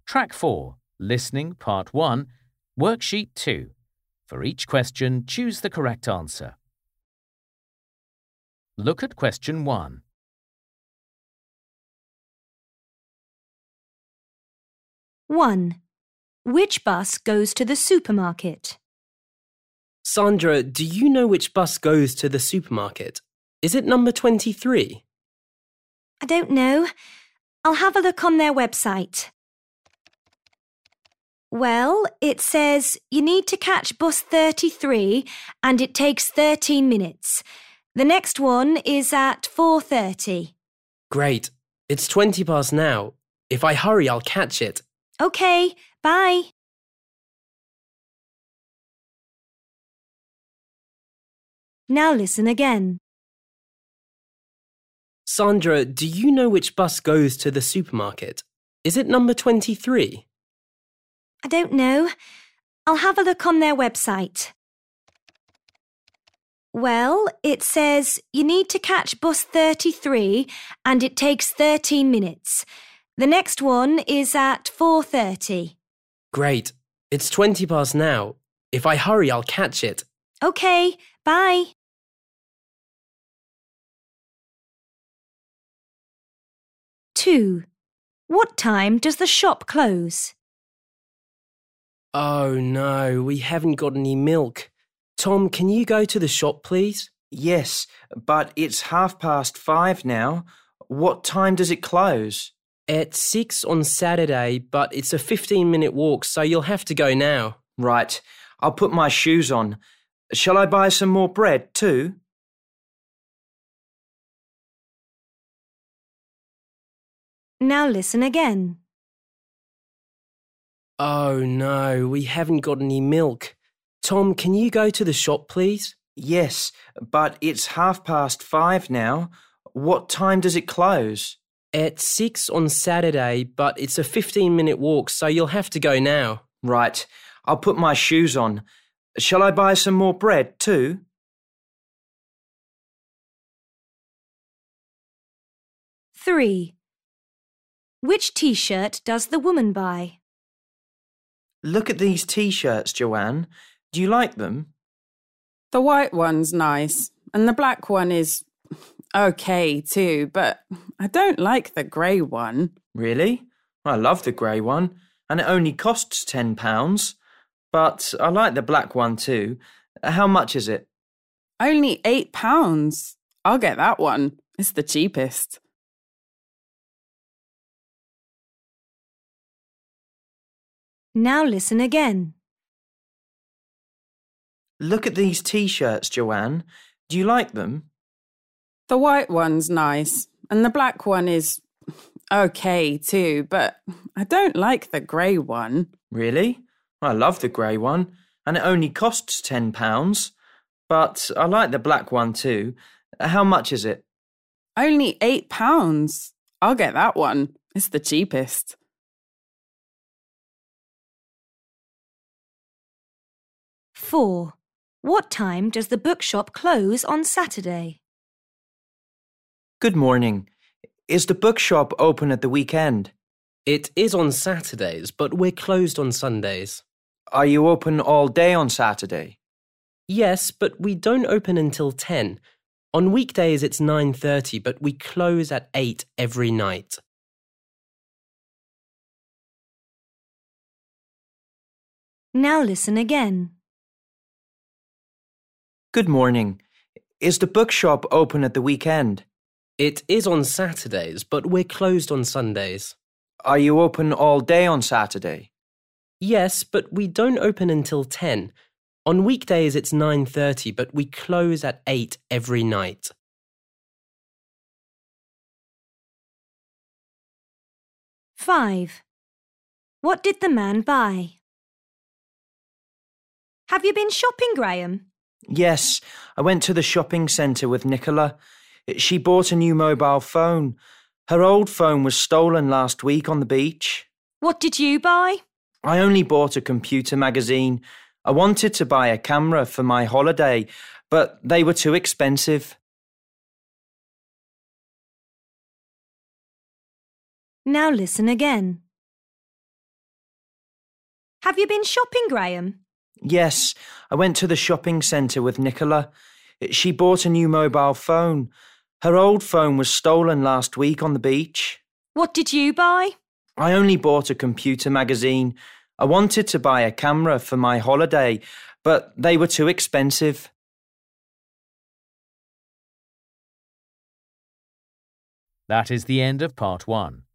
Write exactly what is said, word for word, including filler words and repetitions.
Track four, Listening Part one, Worksheet two. For each question, choose the correct answer. Look at question one. one. Which bus goes to the supermarket? Sandra, do you know which bus goes to the supermarket? Is it number twenty-three? I don't know. I'll have a look on their website. Well, it says you need to catch bus thirty-three and it takes thirteen minutes. The next one is at four thirty. Great. It's twenty past now. If I hurry, I'll catch it. OK, bye. Now listen again. Sandra, do you know which bus goes to the supermarket? Is it number twenty-three? I don't know. I'll have a look on their website. Well, it says you need to catch bus thirty-three and it takes thirteen minutes. The next one is at four thirty. Great. It's twenty past now. If I hurry, I'll catch it. OK, bye. two. What time does the shop close? Oh no, we haven't got any milk. Tom, can you go to the shop, please? Yes, but it's half past five now. What time does it close? At six on Saturday, but it's a fifteen-minute walk, so you'll have to go now. Right, I'll put my shoes on. Shall I buy some more bread too? Now listen again. Oh no, we haven't got any milk. Tom, can you go to the shop, please? Yes, but it's half past five now. What time does it close? At six on Saturday, but it's a fifteen-minute walk, so you'll have to go now. Right, I'll put my shoes on. Shall I buy some more bread too? three. Which T-shirt does the woman buy? Look at these T-shirts, Joanne. Do you like them? The white one's nice, and the black one is okay too, but I don't like the grey one. Really? I love the grey one, and it only costs ten pounds. But I like the black one too. How much is it? Only eight pounds. I'll get that one. It's the cheapest. Now listen again. Look at these T-shirts, Joanne. Do you like them? The white one's nice, and the black one is okay too, but I don't like the grey one. Really? I love the grey one, and it only costs ten pounds. But I like the black one too. How much is it? Only eight pounds. I'll get that one. It's the cheapest. four. What time does the bookshop close on Saturday? Good morning. Is the bookshop open at the weekend? It is on Saturdays, but we're closed on Sundays. Are you open all day on Saturday? Yes, but we don't open until ten. On weekdays it's nine thirty, but we close at eight every night. Now listen again. Good morning. Is the bookshop open at the weekend? It is on Saturdays, but we're closed on Sundays. Are you open all day on Saturday? Yes, but we don't open until ten. On weekdays it's nine thirty, but we close at eight every night. five. What did the man buy? Have you been shopping, Graham? Yes, I went to the shopping centre with Nicola. She bought a new mobile phone. Her old phone was stolen last week on the beach. What did you buy? I only bought a computer magazine. I wanted to buy a camera for my holiday, but they were too expensive. Now listen again. Have you been shopping, Graham? Yes, I went to the shopping centre with Nicola. She bought a new mobile phone. Her old phone was stolen last week on the beach. What did you buy? I only bought a computer magazine. I wanted to buy a camera for my holiday, but they were too expensive. That is the end of part one.